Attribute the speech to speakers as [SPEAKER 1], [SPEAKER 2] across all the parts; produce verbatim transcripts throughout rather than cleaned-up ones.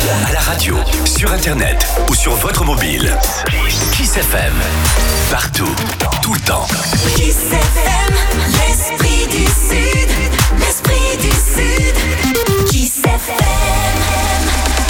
[SPEAKER 1] À la radio, sur internet ou sur votre mobile. Kiss F M. Partout, tout le temps.
[SPEAKER 2] Kiss F M, l'esprit du Sud. L'esprit du Sud. Kiss F M.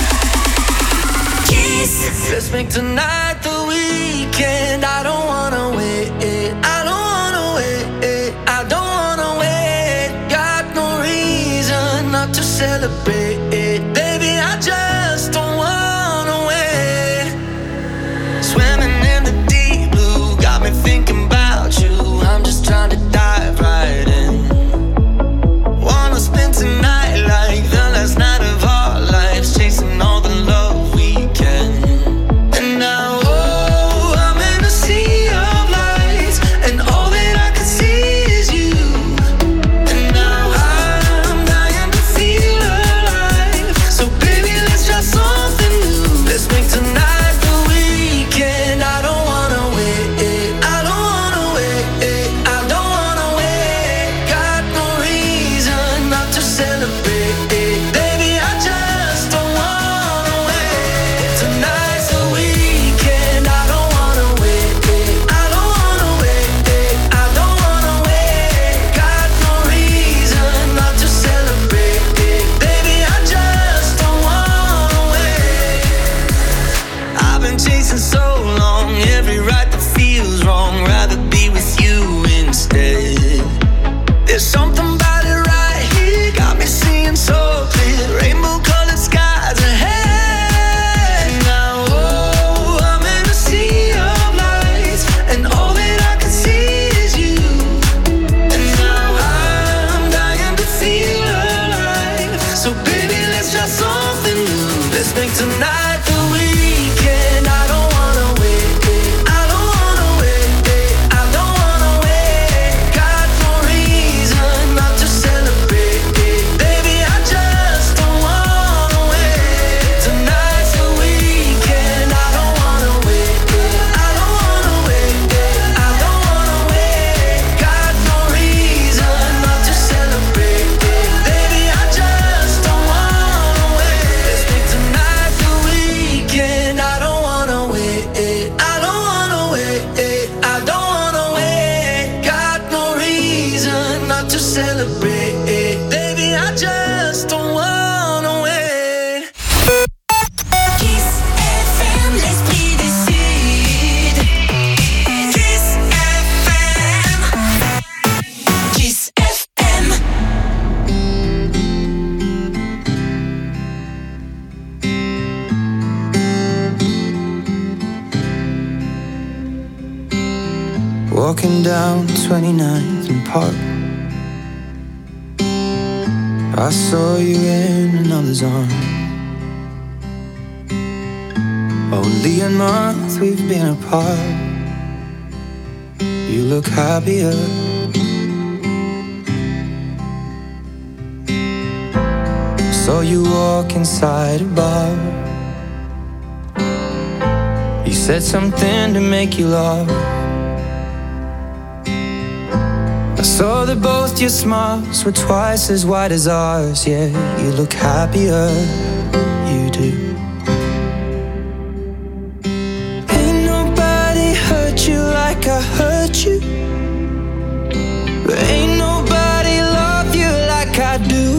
[SPEAKER 2] Kiss.
[SPEAKER 3] Let's make tonight the weekend. I don't wanna wait. I don't wanna wait. I don't wanna wait. Got no reason not to celebrate. Baby, I just don't wanna wait. Swimming in the deep blue got me thinking about you. I'm just trying to dive right in. Wanna spend tonight like the last night of our lives, chasing all the love we can. And now, oh, I'm in a sea of lights, and all that I can see is you. And now I'm dying to feel alive. So baby, let's try something new. Let's make tonight the weekend. I don't wanna wait. I don't wanna wait. I don't wanna wait. Got no reason not to celebrate. Baby, I just don't wanna wait. Tonight's the weekend. I don't wanna wait. I don't wanna wait. I don't wanna wait. Got no reason not to celebrate. Baby, I just don't wanna wait. I've been chasing so long, every right that feels wrong. Rather be with you instead. There's something about it right here, got me seeing so clear. Rainbow colored skies ahead. Now, oh, I'm in a sea of lights, and all that I can see is you. And now I'm dying to feel alive. So baby, let's try something new. Let's make tonight the weekend. I don't wanna wait. I don't wanna wait. I don't wanna wait. Got no reason not to celebrate. Baby, I just don't wanna wait. Tonight's the weekend. I don't wanna wait. I don't wanna wait. I don't wanna wait. Got no reason not to celebrate. Baby, I just don't wanna wait. Let's make tonight the weekend. I don't wanna wait. I don't wanna wait. I don't wanna wait. Got no reason not to celebrate. Baby, I just don't wanna wait.
[SPEAKER 2] Kiss F M, l'esprit du Sud. Kiss F M. Kiss F M.
[SPEAKER 4] Walking down twenty-ninth and Park, I saw you in another's arms. Only a month we've been apart. You look happier. Saw you walk inside a bar. You said something to make you laugh. I saw that both your smiles were twice as wide as ours. Yeah, you look happier, you do. Ain't nobody hurt you like I hurt you. But ain't nobody love you like I do.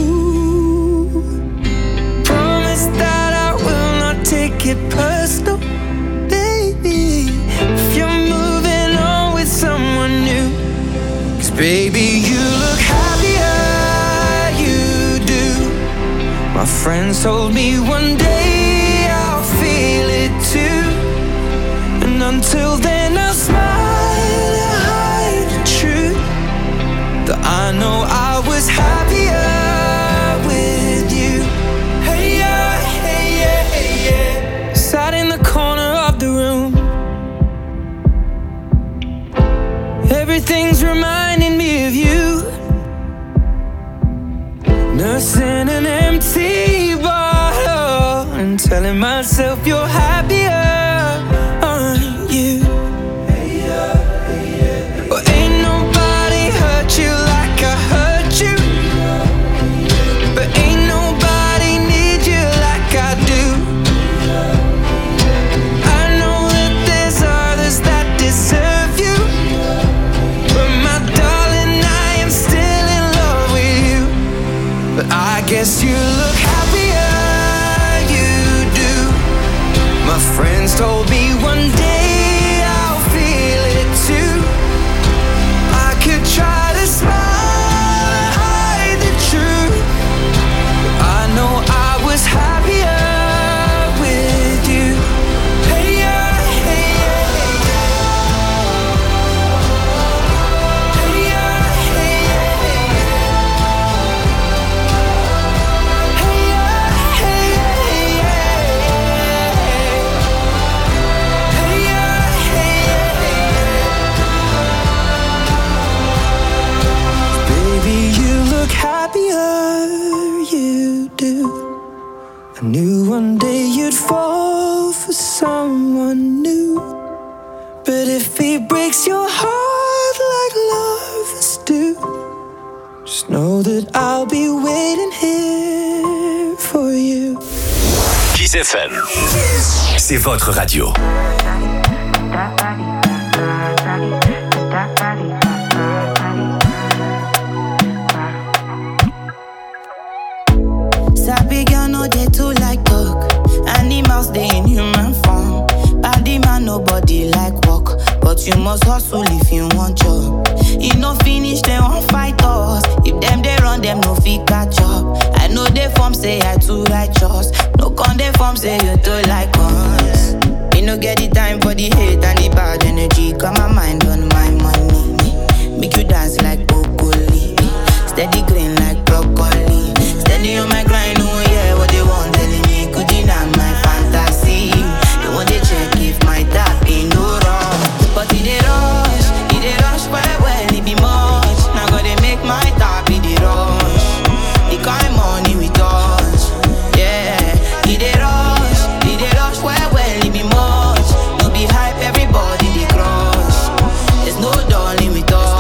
[SPEAKER 4] Promise that I will not take it personal, baby, if you're moving on with someone new. Baby, you look happier, you do. My friends told me one day I'll feel it too. And until then I'll smile and hide the truth, that I know I was happier with you. Hey yeah, hey yeah, hey yeah. Sat in the corner of the room. Everything's reminding me of you. Nursing an empty bottle and telling myself you're happier, aren't you? Well, ain't nobody hurt you like I hurt you. But ain't nobody need you like I do. I guess you look happier, you do. My friends told me one day I'll feel it too. I could try to smile and hide the truth. I know I was happier with you. Hey yeah, hey yeah, hey yeah. Hey yeah, hey yeah, hey yeah. Hey yeah, hey yeah, hey yeah. Hey yeah, hey yeah, hey yeah. Baby, you look happier, you do. I knew one day you'd fall for someone new. But if he breaks your heart like lovers do, just know that I'll be waiting here for you.
[SPEAKER 1] Kiss F M, c'est votre radio.
[SPEAKER 5] Sabi girl no dey too like talk. Animals dey in human form. Body man nobody like work, but you must hustle if you want job. E no finish dem wan fight us. If dem dey run dem no fit catch up. I know dey form say I too righteous. No con dey form say you too like us. Me no get the time for the hate and the bad energy. Got my mind on my money. Make you dance like broccoli. Steady green like broccoli. Steady on my grind, oh yeah, what they want telling me could deny my fantasy. They want to check if my tap ain't no wrong. But it dey rush, it dey rush well, well, it be much. Now gotta make my tap, it dey rush. The kind money we touch, yeah. It dey rush, it dey rush well, well, it be much. No be hype, everybody dey crush. There's no darling with us.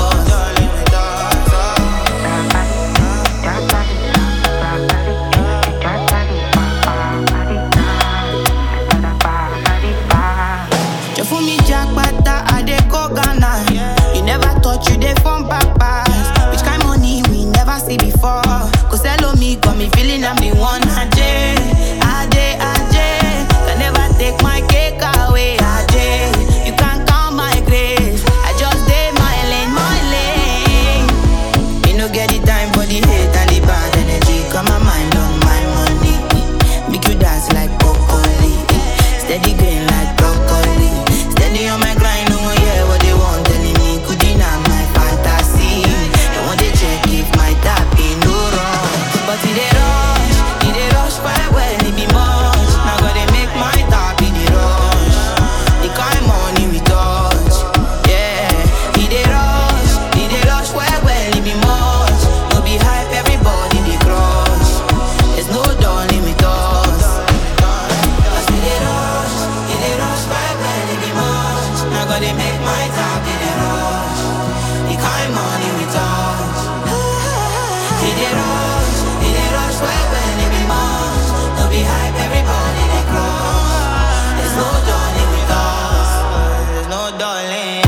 [SPEAKER 5] You never thought you dey from papas. Which kind money we never see before. Cause hello me, got me feeling I'm the one. Ajay, Ajay, Ajay. Can never take my cake away, Ajay. You can't count my grace. I just did my lane, my lane. Me no get the time for the hate and the bad energy. Got my mind on my money. Make you dance like broccoli. Steady green like broccoli. Steady on my grind, oh yeah, what they want telling me could deny my fantasy. They want to check if my tap ain't no wrong. But it dey rush, it dey rush well, well, it be much. Now gotta make my tap, it dey rush. The kind money we touch, yeah. It dey rush, it dey rush well, well, it be much. No be hype, everybody dey crush. There's no darling with us. Cause it dey rush, it dey rush well, well, it be much. Now gotta make my tap, it dey rush. The kind money we touch. It dey rush, it dey rush well, well, it be much. No be hype, everybody dey crush. There's no darling with us. There's no darling.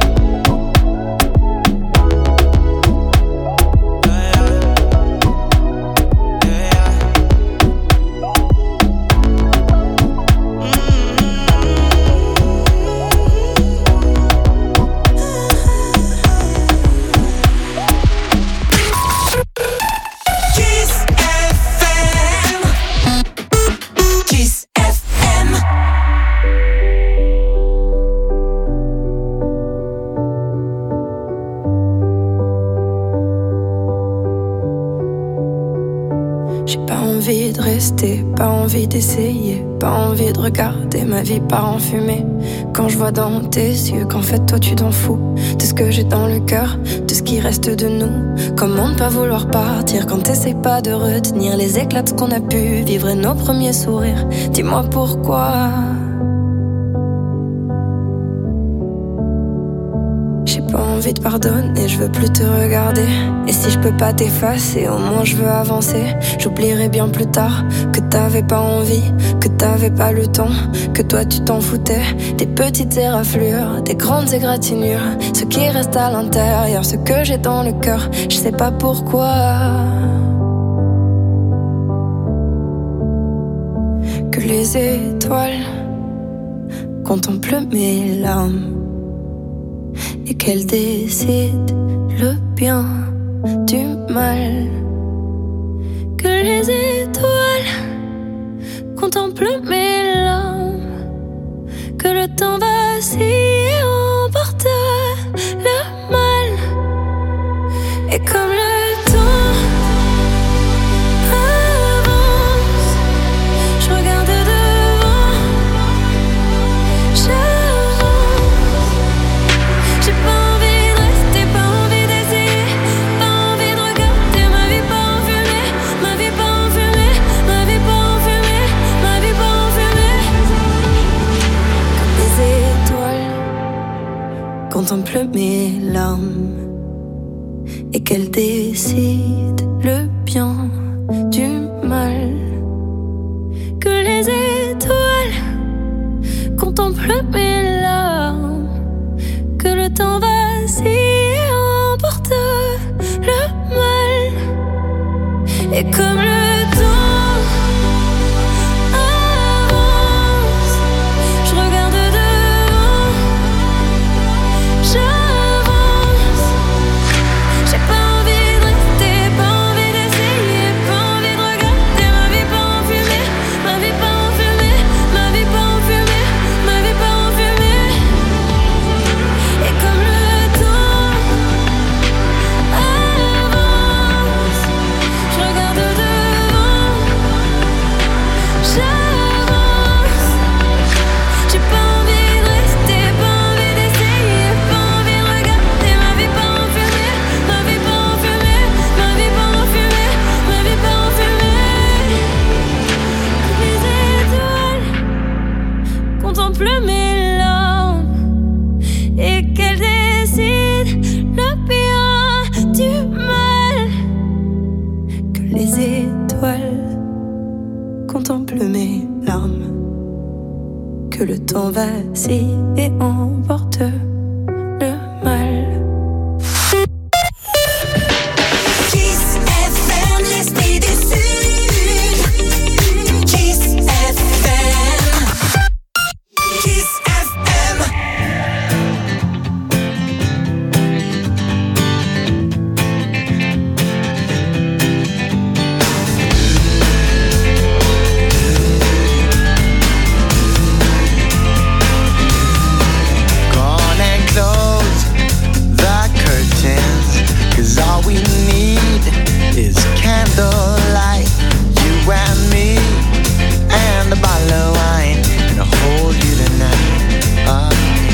[SPEAKER 6] Pas envie d'essayer, pas envie de regarder ma vie part en fumée. Quand je vois dans tes yeux qu'en fait toi tu t'en fous de ce que j'ai dans le cœur, de ce qui reste de nous. Comment ne pas vouloir partir quand t'essayes pas de retenir les éclats de ce qu'on a pu vivre et nos premiers sourires. Dis-moi pourquoi j'ai pas envie de pardonner, je veux plus te regarder. Et si je peux pas t'effacer, au moins je veux avancer. J'oublierai bien plus tard que t'avais pas envie, que t'avais pas le temps, que toi tu t'en foutais. Des petites éraflures, des grandes égratignures, ce qui reste à l'intérieur, ce que j'ai dans le cœur. Je sais pas pourquoi les étoiles contemplent mes larmes et qu'elles décident le bien du mal. Que les étoiles contemplent mes larmes, que le temps vacille et emporte le mal. Et comme le temps avance, je regarde devant, j'avance. J'ai pas envie de rester, pas envie d'essayer, pas envie de regarder ma vie pas en fumée, ma vie pas en fumée, ma vie pas en fumée, ma vie pas en fumée. Comme les étoiles contemplent mes larmes et qu'elles décident le bien du mal. Que les étoiles contemplent mes larmes, que le temps vacille et emporte le mal. Et comme le temps avance, je regarde devant, j'avance. J'ai pas envie de rester, pas envie d'essayer, pas envie de regarder ma vie pas en fumée, ma vie pas en fumée, ma vie pas en fumée, ma vie pas en fumée. Et comme le temps avance, je regarde devant, j'avance. J'ai pas envie de rester, pas envie d'essayer, pas envie de regarder ma vie pas en fumée, ma vie pas en fumée, ma vie pas en fumée, ma vie pas en fumée. Les étoiles contemplent mes larmes et qu'elles décident le bien du mal. Que les étoiles contemplent mes larmes, que le temps vacille et emporte le mal.
[SPEAKER 2] Kiss F M, l'esprit du Sud. Kiss F M. Kiss F M.
[SPEAKER 7] Gone and close the curtains, 'cause all we need is candlelight. You and me, and a bottle of wine, and I'll hold you tonight. Uh,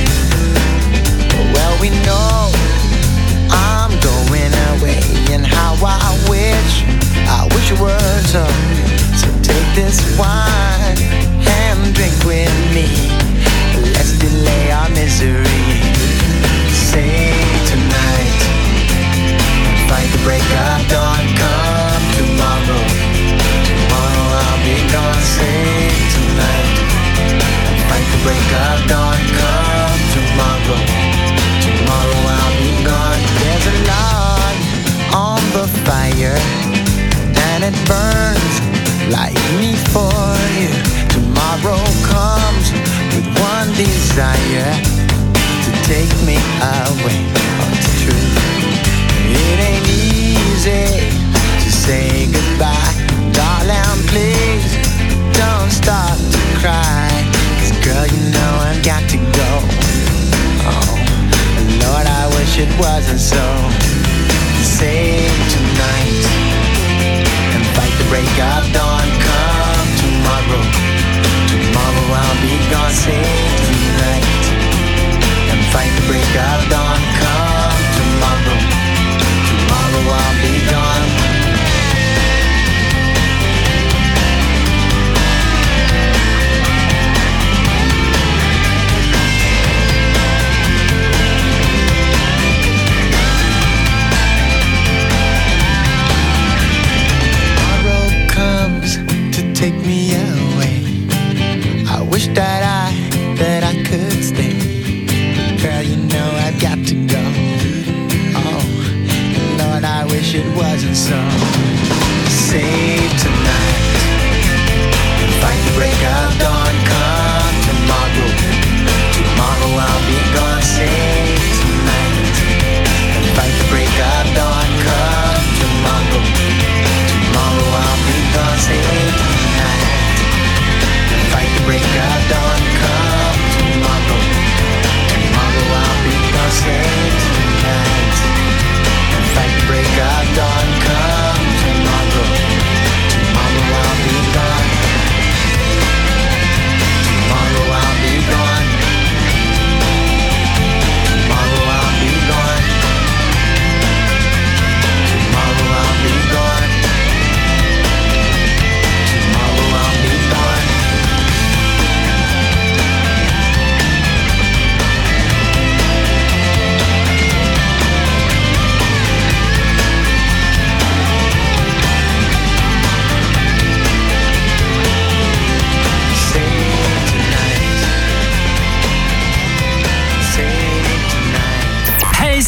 [SPEAKER 7] well, we know I'm going away, and how I wish, I wish it were so. So take this wine and drink with me. Let's delay our misery. Say tonight, fight the break of dawn. Come tomorrow, tomorrow I'll be gone. Say tonight, fight the break of dawn. Come tomorrow, tomorrow I'll be gone. There's a log on the fire, and it burns like me for you. Tomorrow comes with one desire, to take me away. Oh, it's true. It ain't easy to say goodbye. Darling, please don't start to cry, 'cause girl, you know I've got to go. Oh, Lord, I wish it wasn't so. Save tonight and fight the break of dawn. Come tomorrow, tomorrow I'll be gone. Save tonight and fight the break of dawn. Come tomorrow, tomorrow I'll be gone.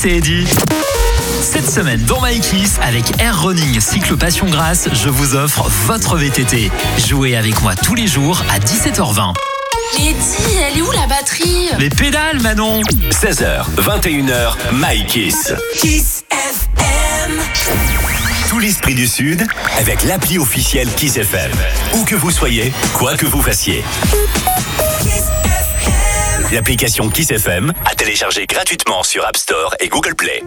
[SPEAKER 8] c'est Eddy. Cette semaine dans My Kiss, avec Air Running Cycle Passion Grasse, je vous offre votre V T T. Jouez avec moi tous les jours à dix-sept heures vingt.
[SPEAKER 9] Mais Eddy, elle est où la batterie?
[SPEAKER 8] Les pédales, Manon.
[SPEAKER 1] seize heures, vingt et une heures, My Kiss.
[SPEAKER 2] Kiss F M.
[SPEAKER 1] Tout l'esprit du Sud avec l'appli officielle Kiss F M. Où que vous soyez, quoi que vous fassiez.
[SPEAKER 2] Kiss F M.
[SPEAKER 1] L'application Kiss F M à télécharger gratuitement sur App Store et Google Play.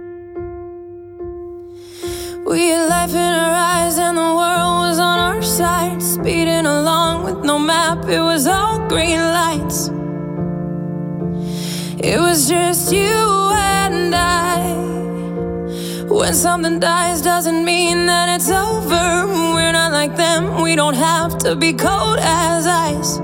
[SPEAKER 6] We had life in our eyes and the world was on our side. Speeding along with no map, it was all green lights. It was just you and I. When something dies doesn't mean that it's over. We're not like them, we don't have to be cold as ice.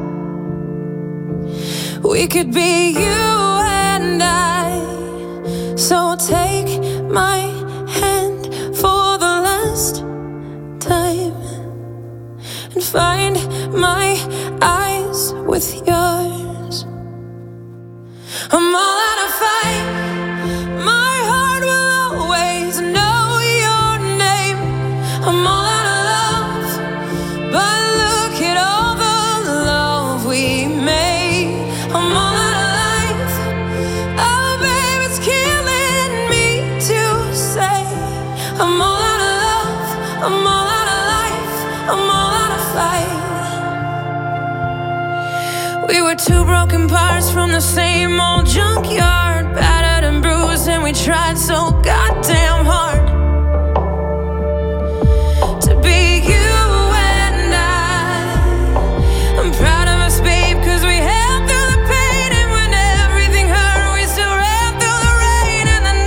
[SPEAKER 6] We could be you and I. So take my hand for the last time and find my eyes with yours. I'm all out of fight. My heart will always know your name. I'm all out of love, but look at all the love we made. I'm all out of life. Oh, babe, it's killing me to say. I'm all out of love. I'm all out of life. I'm all out of fight. We were two broken parts from the same old junkyard, battered and bruised, and we tried so goddamn hard to be you and I. I'm proud of us, babe, cause we held through the pain, and when everything hurt, we still ran through the rain and the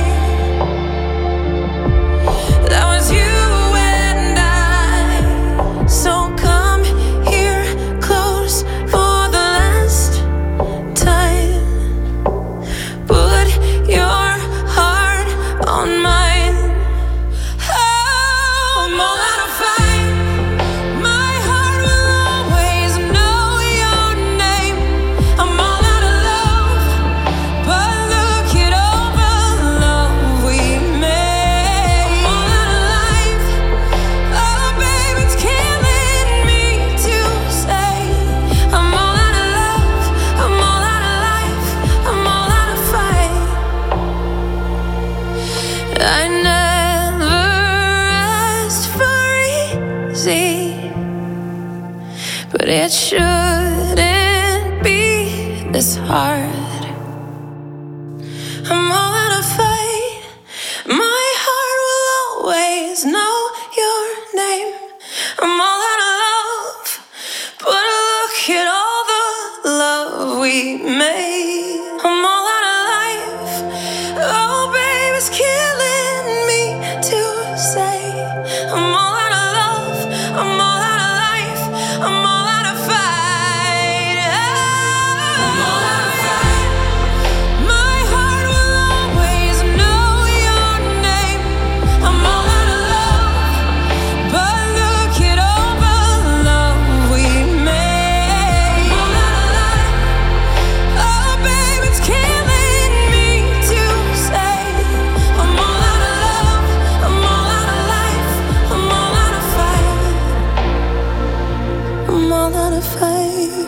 [SPEAKER 6] night. That was you and I. So come here close for the last time. Put your heart on mine. Oh, I'm all out of fight. My heart will always know your name. I'm all out of love, but look at all the love we made. I'm all out of life. Oh, babe, it's killing me to say. I'm all out of love. I'm all out of life. I'm all out of fight. I never asked for easy, but it shouldn't be this hard. I'm all out of fight. My heart will always know your name. I'm all out of love, but look at all the love we made. I'm all out of life. Oh, babe, it's killing me to say. I'm all out of love. I'm all out of life. I'm all out of fight. I'm all out of fight. My heart will always know your name. I'm all out of love, but look at all the love we made. I'm all out of life. Oh, babe, it's killing me to say. I'm all out of love. I'm all out of life. I'm all out of fight. I'm all out of fight.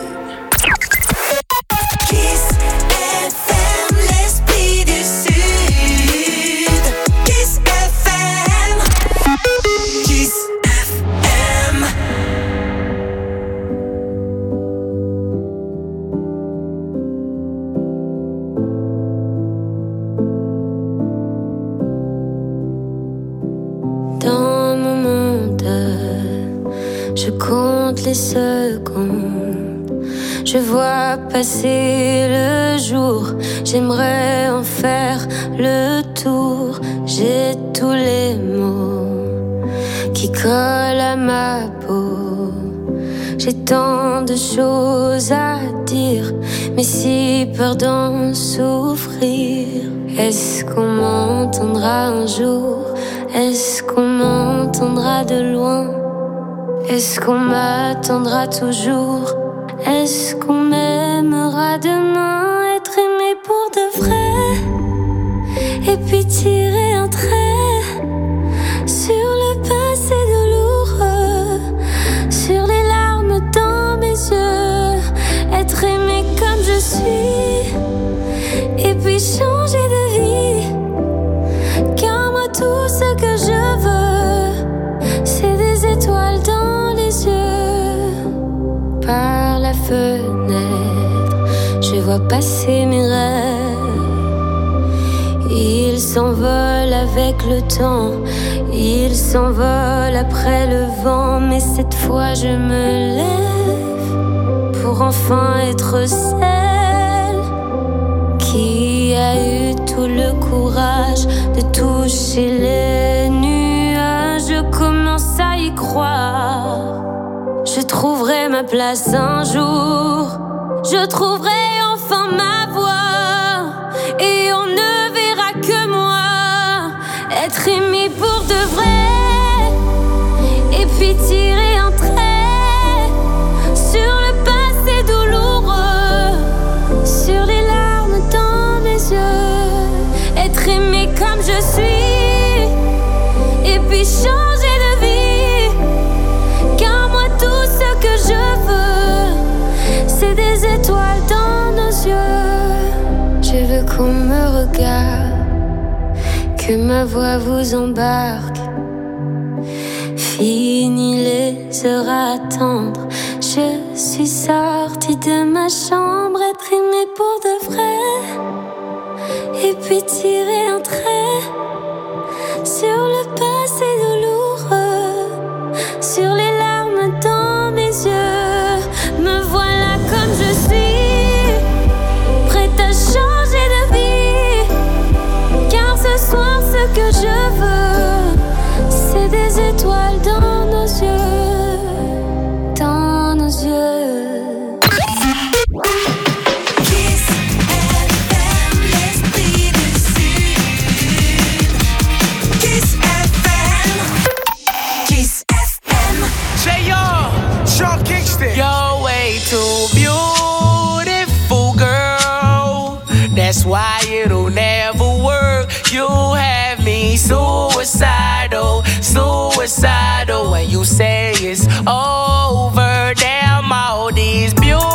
[SPEAKER 2] Kiss F M, l'esprit du Sud. Kiss F M. Kiss F M.
[SPEAKER 6] Dans mon mental, je compte les secondes. Je vois passer le jour. J'aimerais en faire le tour. J'ai tous les mots qui collent à ma peau. J'ai tant de choses à dire, mais si peur d'en souffrir. Est-ce qu'on m'entendra un jour? Est-ce qu'on m'entendra de loin? Est-ce qu'on m'attendra toujours? Est-ce qu'on m'aimera demain? Être aimé pour de vrai et puis tirer un trait sur le passé douloureux, sur les larmes dans mes yeux, être aimé comme je suis, et puis changer de vie. Car moi tout ce que je veux, c'est des étoiles dans les yeux. Par la fenêtre, je vois passer mes rêves. Ils s'envolent avec le temps, ils s'envolent après le vent. Mais cette fois je me lève pour enfin être celle qui a eu tout le courage de toucher les nuages. Je commence à y croire, je trouverai ma place un jour, je trouverai enfin ma voie, et on ne verra que moi, être aimé pour de vrai, et puis tirer un trait sur le passé douloureux, sur les larmes dans mes yeux, être aimé comme je suis, et puis changer de vie. Car moi tout ce que je veux, c'est des étoiles dans nos yeux. Je veux qu'on me regarde, que ma voix vous embarque. Fini les heures à attendre, je suis sortie de ma chambre, être aimée pour de vrai, et puis tirer un trait sur le passé douloureux, sur les larmes dans mes yeux. Me voilà comme je suis, prête à changer de vie. Car ce soir ce que je veux, c'est des étoiles dans nos yeux, dans nos yeux.
[SPEAKER 10] That's why it'll never work. You have me suicidal, suicidal. When you say it's over, damn all these beautiful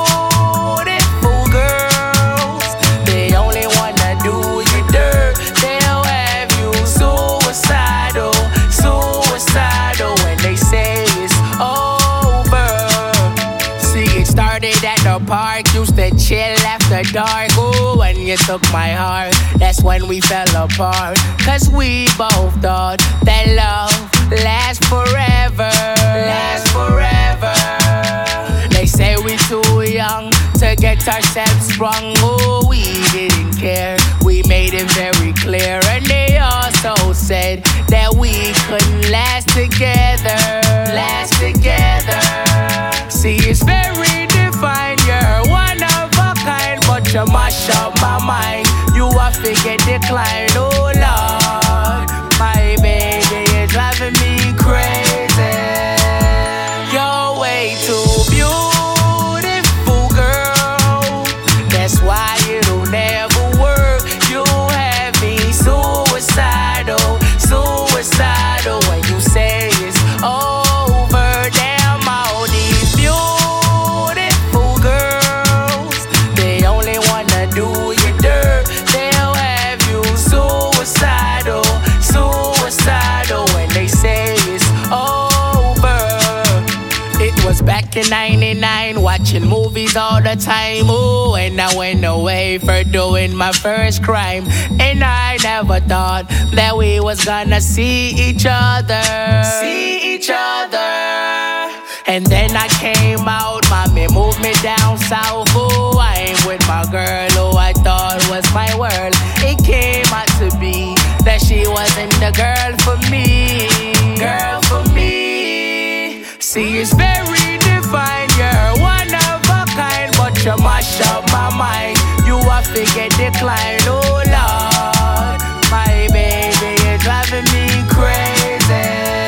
[SPEAKER 10] girls, they only wanna do you dirt. They'll have you suicidal, suicidal. When they say it's over. See, it started at the park, used to chill after dark. Ooh, when you took my heart, that's when we fell apart. Cause we both thought that love lasts forever, lasts forever. They say we too young to get ourselves sprung. Oh, we didn't care, we made it very clear. And they also said that we couldn't last together, last together. See, it's very defined, you're one of a kind, but you mash up my mind. You are figure decline, oh Lord. My baby is driving me crazy. You're way too beautiful, girl. That's why it'll never work. You have me suicidal, suicidal. When you say it's over, damn all these beautiful girls, they only wanna do you dirt. They'll have you suicidal, suicidal. When they say it's over. It was back in ninety-nine, watching movies all the time. Oh, and I went away for doing my first crime. And I never thought that we was gonna see each other, see each other. And then I came out, mommy moved me down south. Oh, I ain't with my girl who I thought was my world. It came out to be that she wasn't the girl for me, girl for me. See, it's very defined, you're one of a kind, but you mash up my mind. You are figure decline, oh Lord. My baby is driving me crazy.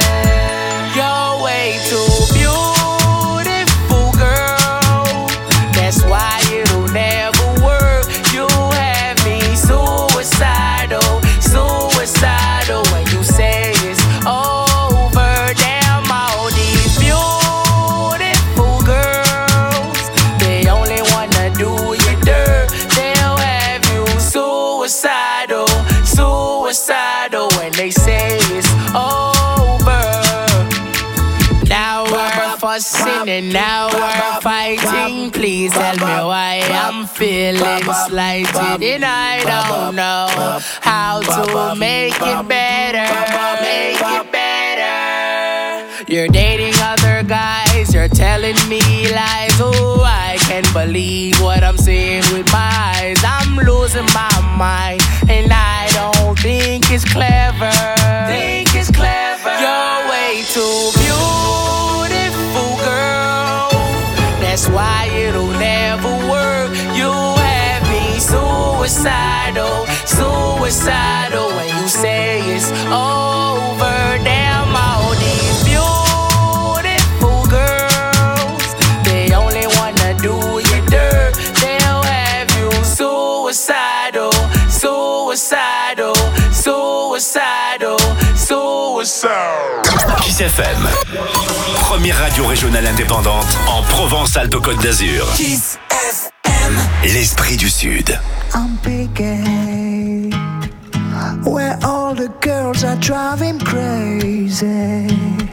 [SPEAKER 10] You're way too beautiful, girl. That's why it'll never work. You have me suicidal, suicidal. fussing and now we're fighting. Please tell me why I'm feeling slighted and I don't know how to make it better. Make it better. You're dating other guys, you're telling me lies. Oh, I can't believe what I'm seeing with my eyes. I'm losing my mind and I don't think it's clever. Think it's clever. You're way too beautiful, girl. That's why it'll never work. You have me suicidal, suicidal when you say it's over. Damn, all these beautiful girls, they only wanna do you dirt. They'll have you suicidal, suicidal, suicidal, suicidal.
[SPEAKER 1] Kiss F M, première radio régionale indépendante en Provence-Alpes-Côte d'Azur.
[SPEAKER 2] Kiss F M,
[SPEAKER 1] l'esprit du Sud.
[SPEAKER 7] I'm picking where all the girls are driving crazy.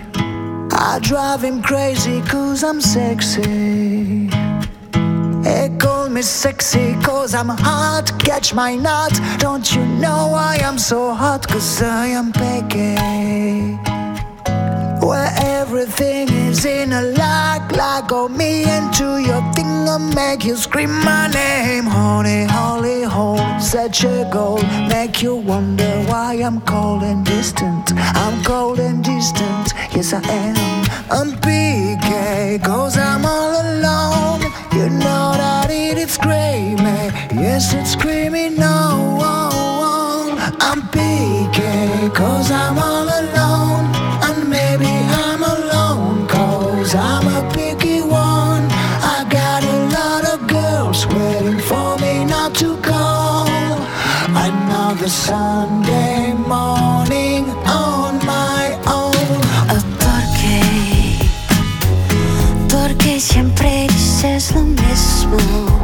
[SPEAKER 7] I drive him crazy cause I'm sexy. They call me sexy cause I'm hot. Catch my nut. Don't you know I am so hot? Cause I am picky where everything is in a lock. Like go me into your thing and make you scream my name. Honey, holy hole, such a goal. Make you wonder why I'm cold and distant. I'm cold and distant, yes I am. I'm P K cause I'm all alone. You know that it is screaming, yes it's screaming no. Oh, oh. I'm P K cause I'm all alone. And maybe I'm alone cause I'm a picky one. I got a lot of girls waiting for me not to call. Another Sunday morning on my own.
[SPEAKER 11] Oh, ¿por qué? Porque siempre dices lo mismo.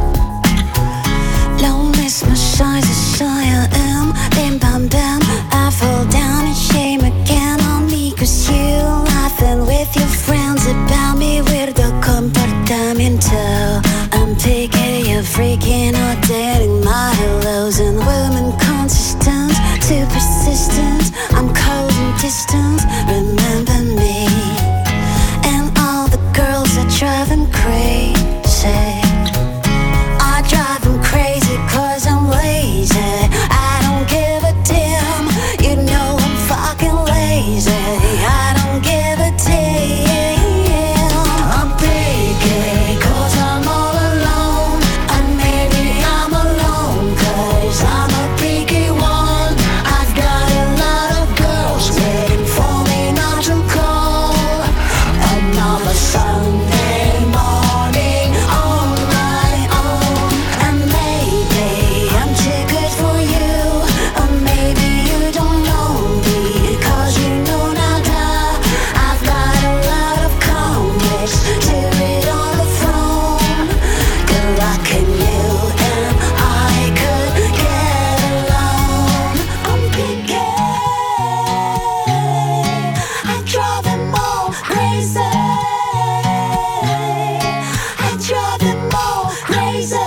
[SPEAKER 11] Lo mismo soy, soy I am. Bim bam bam, I fall down in shame again on me. Cause you laughing with your friends about me. Weirdo comportamiento. I'm picky, you're freaking out, dating my hellos. And women consistent, too persistent. I'm cold and distant, remember me. And all the girls that drive them crazy. I drive them crazy cause I'm lazy. I don't give a damn, you know I'm fucking lazy. I don't give a damn.
[SPEAKER 7] I'm picky cause I'm all alone. And maybe I'm alone cause I'm a picky one. I've got a lot of girls waiting for me not to call. Another Sunday morning on my own. And maybe I'm too good for you. Or maybe you don't know me cause you know nada. I've got a lot of comics to read on the phone. Good luck in you and I could get along. I'm picky, I drive them all crazy. I drive them all crazy.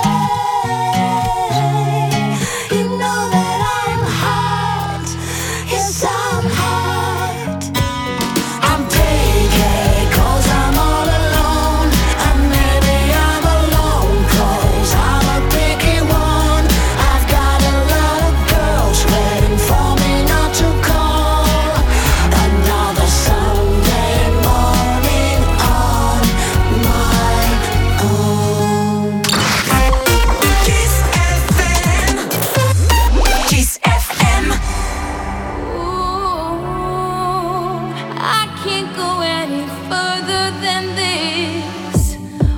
[SPEAKER 7] You know that I'm hot, yes I'm hot. I'm picky cause I'm all alone. And maybe I'm alone cause I'm a picky one. I've got a lot of girls waiting for me not to call. Another Sunday morning on my own.
[SPEAKER 2] Kiss F M, Kiss F M.
[SPEAKER 6] Ooh, I can't go any further than this.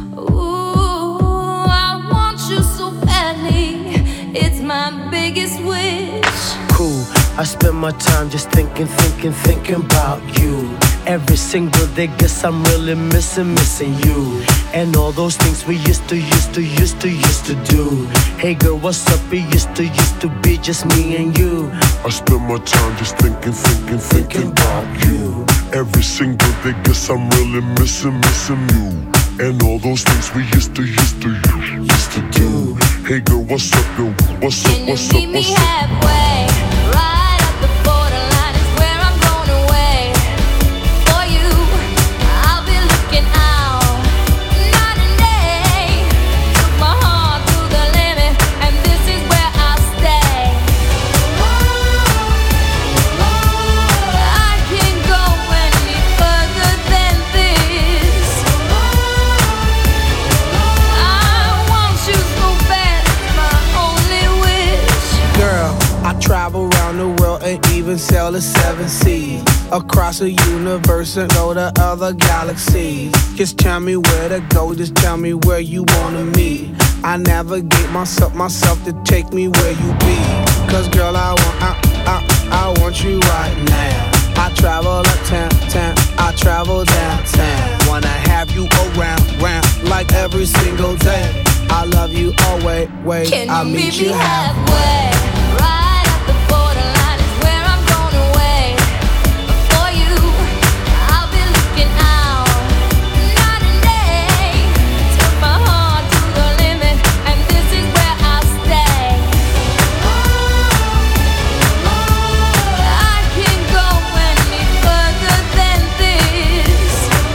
[SPEAKER 6] Ooh, I want you so badly. It's my biggest wish.
[SPEAKER 12] Cool, I spend my time just thinking, thinking, thinking about you. Every single day, guess I'm really missing, missing you. And all those things we used to, used to, used to, used to do. Hey girl, what's up? It used to, used to be just me and you.
[SPEAKER 13] I spend my time just thinking, thinking, thinking about you. Every single day, guess I'm really missing, missing you. And all those things we used to, used to, used to do. Hey girl, what's up, girl? What's up, what's up, what's up?
[SPEAKER 14] Can you meet me halfway? Right at the borderline is where I'm going away. For you, I'll be looking out night and day. Took my heart to the limit, and this is where I'll stay. I can't go any further than this. I want you so bad, it's my only wish.
[SPEAKER 15] Girl, I travel around the world and even sail the seven seas. Across the universe and go to other galaxies. Just tell me where to go, just tell me where you wanna meet. I navigate myself, myself to take me where you be. Cause girl, I want, I, I, I want you right now. I travel uptown, town, I travel downtown. Wanna have you around, round, like every single day. I love you always, wait,
[SPEAKER 14] Can
[SPEAKER 15] I'll
[SPEAKER 14] you
[SPEAKER 15] meet
[SPEAKER 14] meet
[SPEAKER 15] you
[SPEAKER 14] me
[SPEAKER 15] halfway.
[SPEAKER 14] halfway? Right at the borderline is where I'm going away. For you, I'll be looking out night and day. Took my heart to the limit, and this is where I'll stay. I can't go any further than this.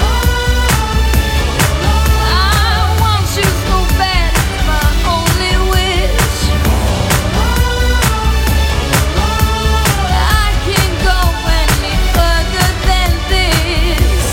[SPEAKER 14] I want you so bad, it's my only wish. I can't go any further than this.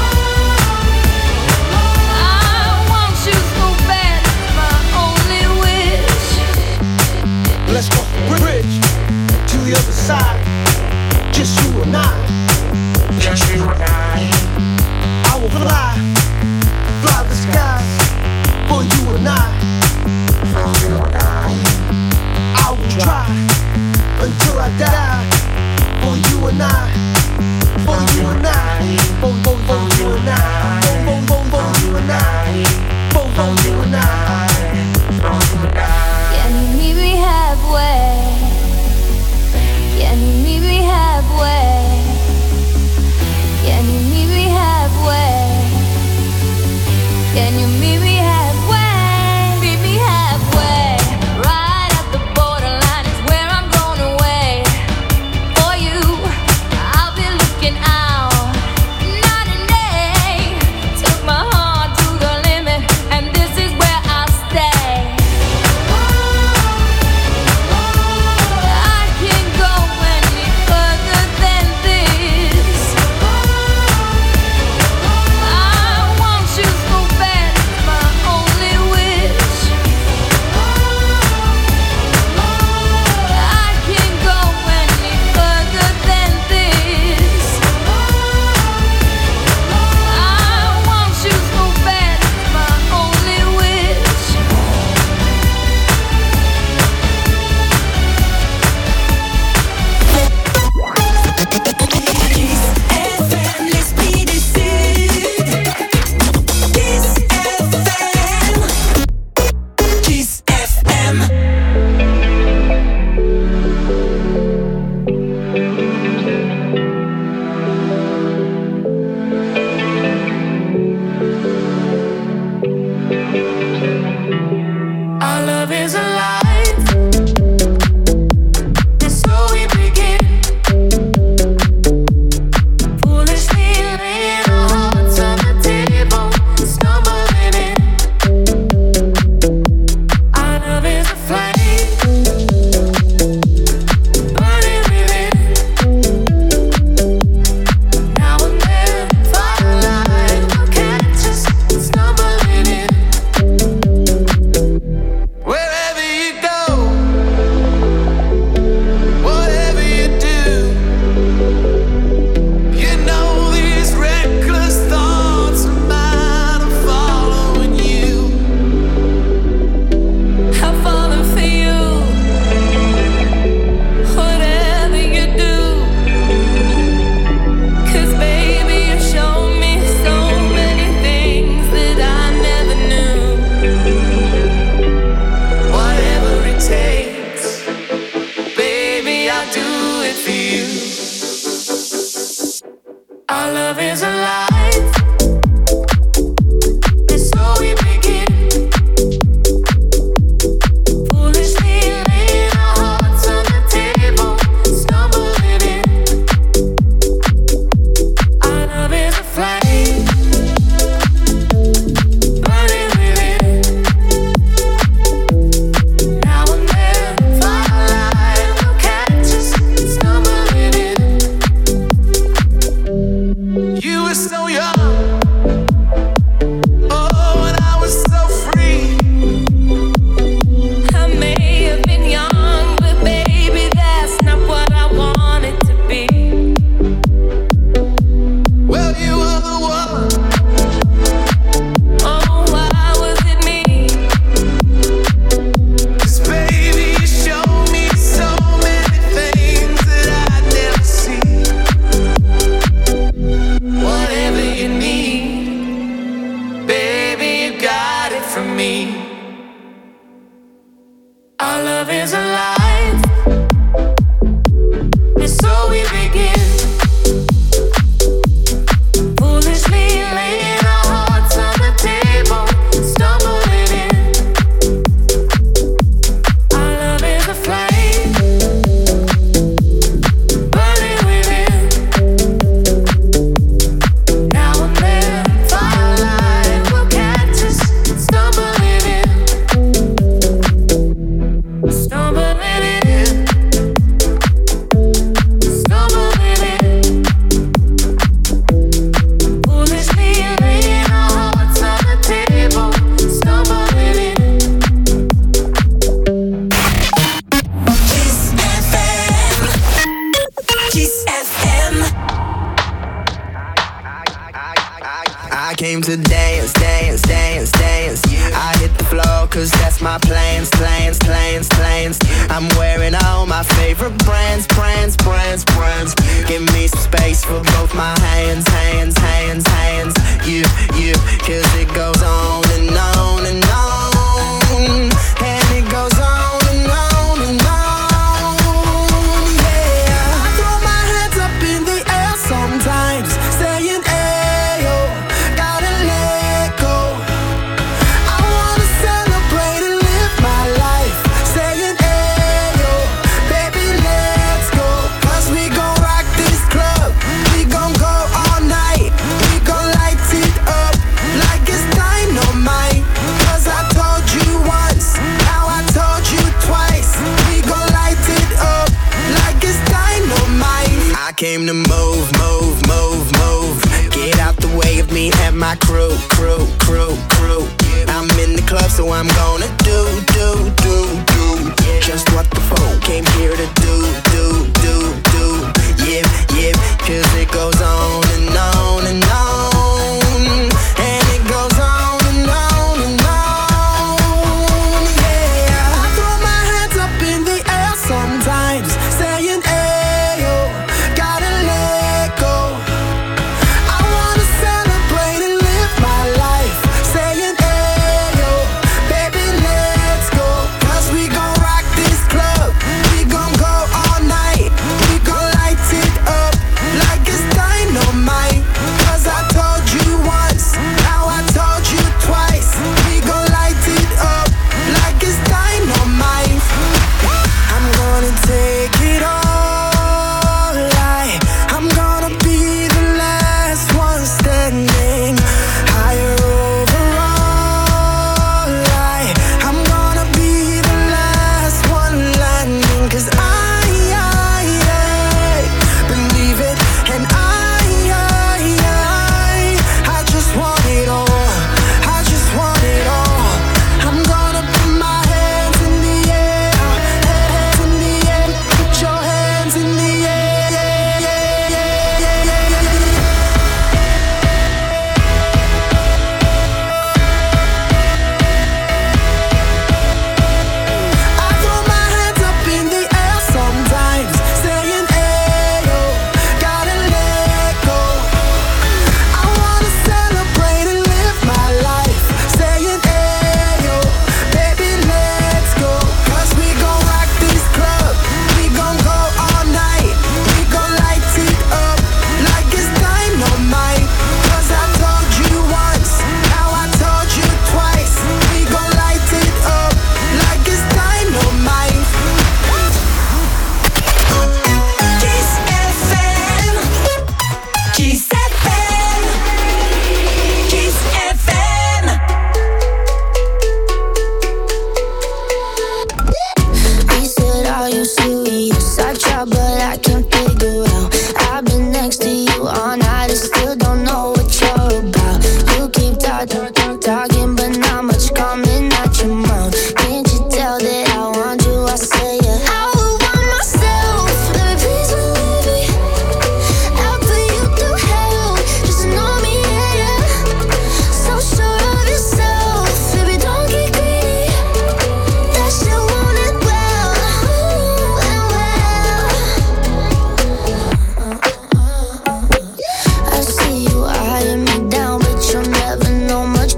[SPEAKER 14] I want you so bad, it's my only wish.
[SPEAKER 12] Let's go bridge to the other side. Just you and I. Just you and I. I will fly, fly the skies for you and I. For you and I. I will try until I die for you and I. For you and I. For, for, for you and I. For, for, for, for you and I. For, for you and I. For you and I.
[SPEAKER 14] Can you meet me halfway? Can you meet me halfway? Can you meet me halfway? Can you meet me halfway? Meet me halfway. Right at the borderline is where I'm going away. For you, I'll be looking out night and day.
[SPEAKER 10] me. Our love is alive, and so we begin. Foolishly laying our hearts on the table, stumbling in. Our love is a flame, burning within. Now and then, firelight will catch us, stumbling in, stumbling in, stumbling in. Foolishly laying our hearts on the table, stumbling in.
[SPEAKER 2] Kiss F M. Kiss F M.
[SPEAKER 16] I came to dance, dance, dance, dance. I hit the floor cause that's my plans, plans, plans, plans. I'm wearing all my favorite brands, brands, brands, brands. Give me some space for both my hands, hands, hands, hands. You, you, cause it goes on and on and on. And it goes on and on and on. Yeah, I throw my hands up in the air sometimes, saying ayo, gotta let go. I wanna celebrate and live my life, saying ayo, baby let's go. Cause we gon' rock this club, we gon' go all night. We gon' light it up like it's dynamite. Cause I told you once, now I told you twice. We gon' light it up like it's dynamite. I came to move, move, move, move. Get out the way of me and my crew, crew, crew, crew. I'm in the club, so I'm gonna do, do, do, do just what the folk came here to do, do, do, do. Yeah, yeah, cause it goes on and on and on. And it goes on and on and on. Yeah, I throw my hands up in the air sometimes, saying ayo, gotta let go. I wanna celebrate and live my life, saying ayo, baby let's go. Cause we gon' rock this club, we gon' go all night. We gon' light it up like it's dynamite. Cause I told you once, now I told you twice. We gon' light it up like it's dynamite. I'm gonna take it all, like I'm gonna be the last one standing. Higher overall, like I'm gonna be the last one landing. Cause I, I, I believe it, and I, I, I, I just want it all. I just want it all. I'm gonna put my hands in the air, hands in the air. Put your hands in the air. I throw my hands up in the air sometimes, saying ayo, gotta let go. I wanna celebrate and live my life, saying ayo, baby let's go. Cause we gon' rock this club, we gon' go all night. We gon' light it up like it's dynamite. Cause I told you once, now I told you twice. We gon' light it up like it's dynamite.
[SPEAKER 2] Kiss F M. Kiss F M. Kiss F M.
[SPEAKER 14] He said, are you serious? I try, but I can't figure out. I've been next to you all night and still don't know what you're about. You keep talking, talking, but not much coming out your mouth. Can't you tell that I want you? I say it. I would want myself. Let me please believe me. I'll put you through hell. Just to know me, yeah, yeah. So sure of yourself. Baby, don't get greedy. That shit want it well, and well. I see you eyeing me down, but you'll never know much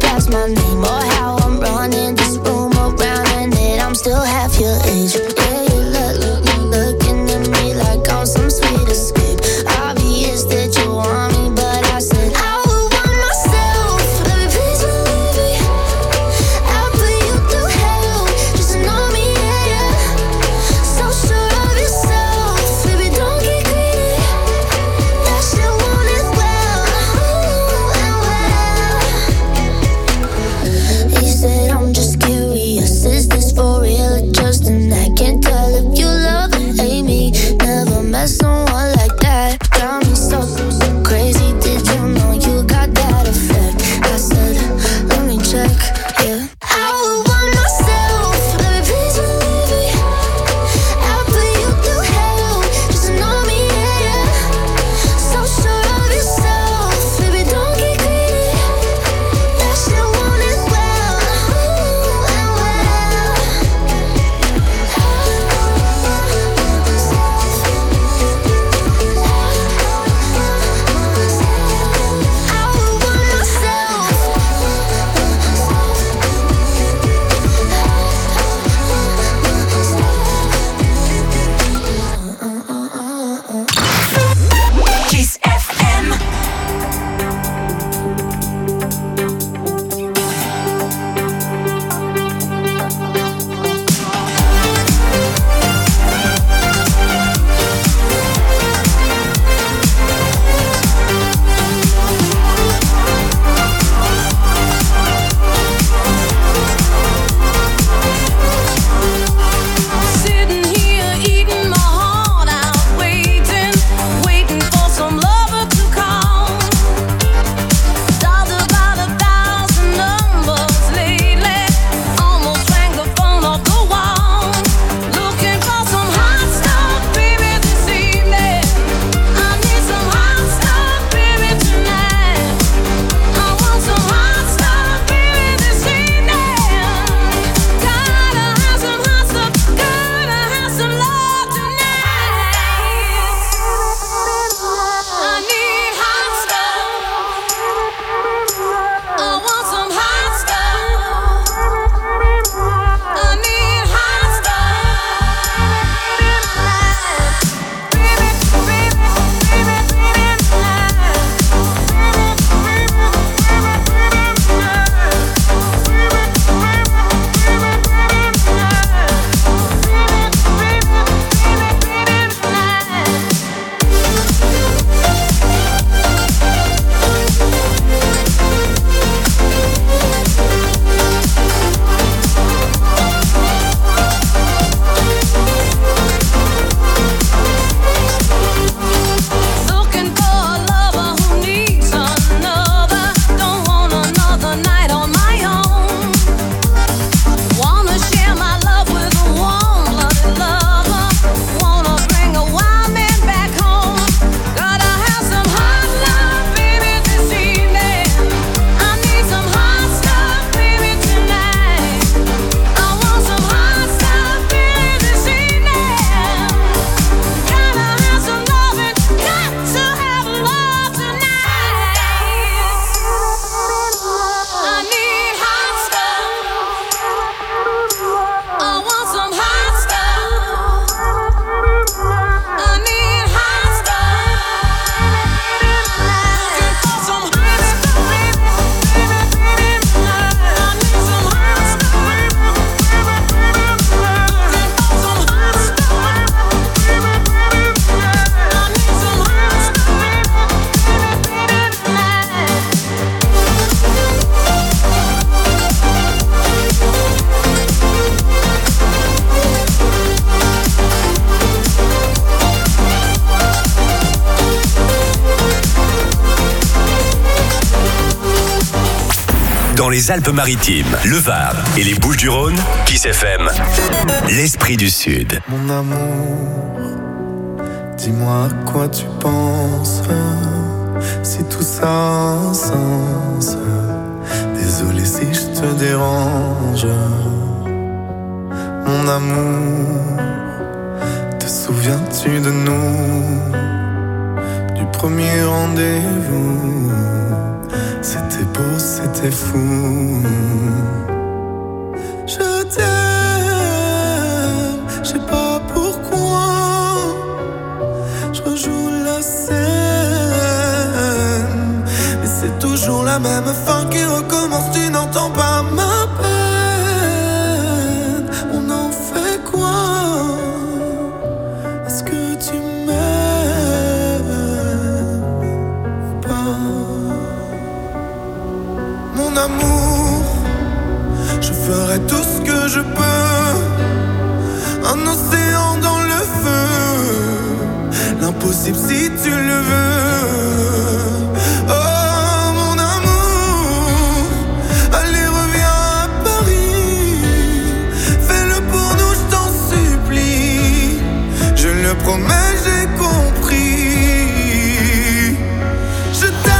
[SPEAKER 1] dans les Alpes-Maritimes, le Var et les Bouches-du-Rhône, Kiss F M, l'esprit du Sud.
[SPEAKER 17] Mon amour, dis-moi à quoi tu penses, si tout ça a un sens. Désolé si je te dérange. Mon amour, te souviens-tu de nous, du premier rendez-vous? C'était beau, c'était fou. Je t'aime, je sais pas pourquoi. Je rejoue la scène, mais c'est toujours la même fin qui recommence. Tu n'entends pas ma peine. On en fait quoi? Est-ce que tu m'aimes ou pas? Mon amour, je ferai tout ce que je peux. Un océan dans le feu, l'impossible si tu le veux. Oh mon amour, allez reviens à Paris. Fais-le pour nous, je t'en supplie. Je le promets, j'ai compris. Je t'aime.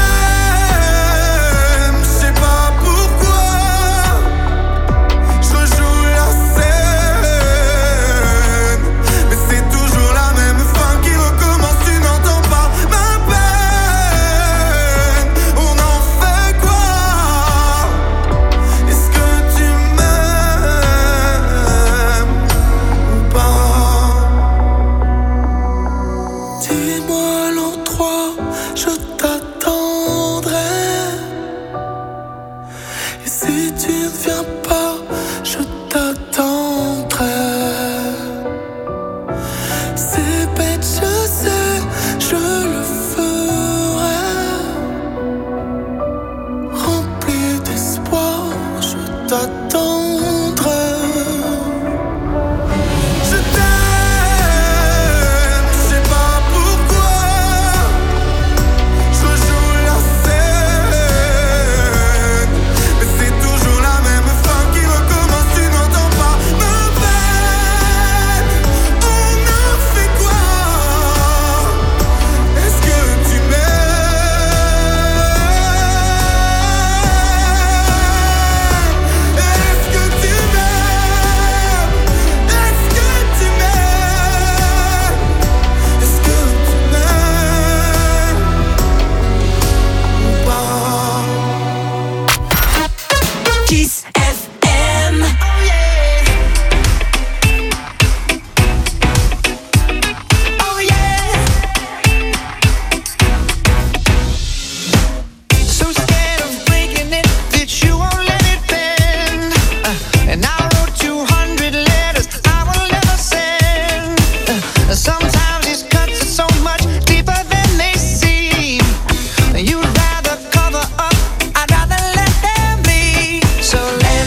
[SPEAKER 18] So let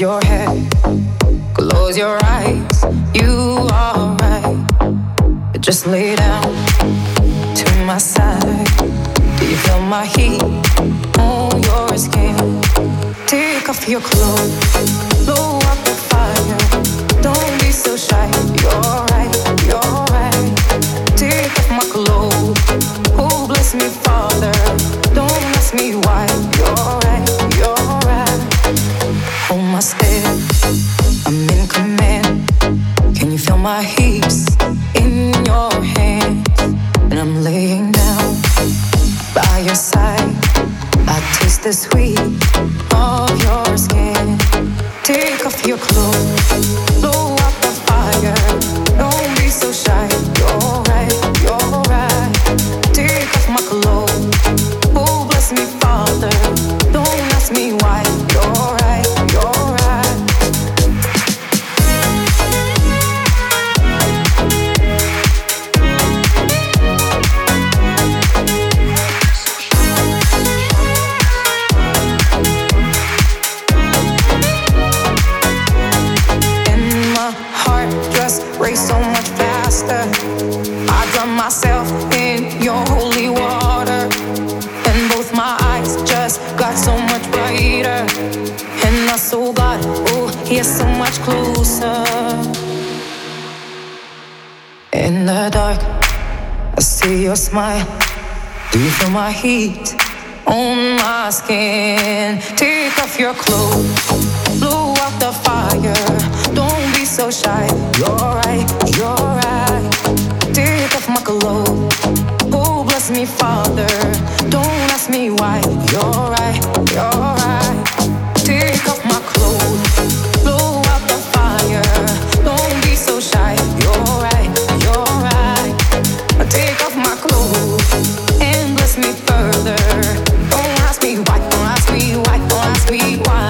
[SPEAKER 6] your head, close your eyes. You are right. Just lay down to my side. Do you feel my heat on your skin? Take off your clothes, blow up the fire. Don't be so shy. You're right, you're right. Take off my clothes. Oh, bless me, Father. Don't ask me why. You're right, you're right. Hold my step, I'm in command. Can you feel my hips in your hands? And I'm laying down by your side. I taste the sweet of your skin. Take off your clothes, blow up the fire. Don't be so shy. You're right, you're right. Take off my clothes. Oh, bless me, Father. Don't ask me why. You're right, you're right. Race so much faster. I drown myself in your holy water, and both my eyes just got so much brighter. And I saw God, oh, He's so much closer. In the dark, I see your smile. Do you feel my heat on my skin? Take off your clothes, blow out the fire. Don't be so shy. You're right, you're right. Take off my clothes. Oh, bless me, Father. Don't ask me why. You're right, you're right. Take off my clothes. Blow out the fire. Don't be so shy. You're right, you're right. Take off my clothes and bless me further. Don't ask me why, don't ask me why, don't ask me why.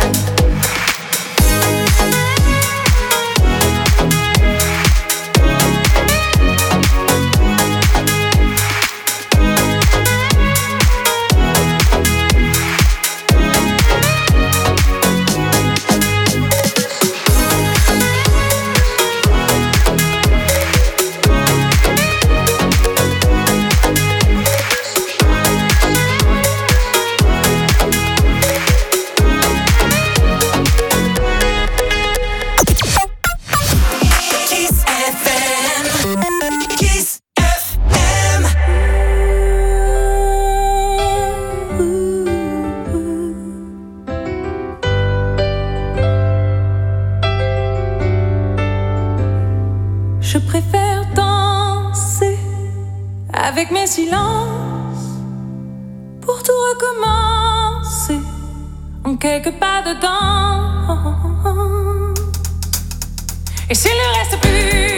[SPEAKER 18] Je préfère danser avec mes silences pour tout recommencer en quelques pas dedans. Et s'il ne reste plus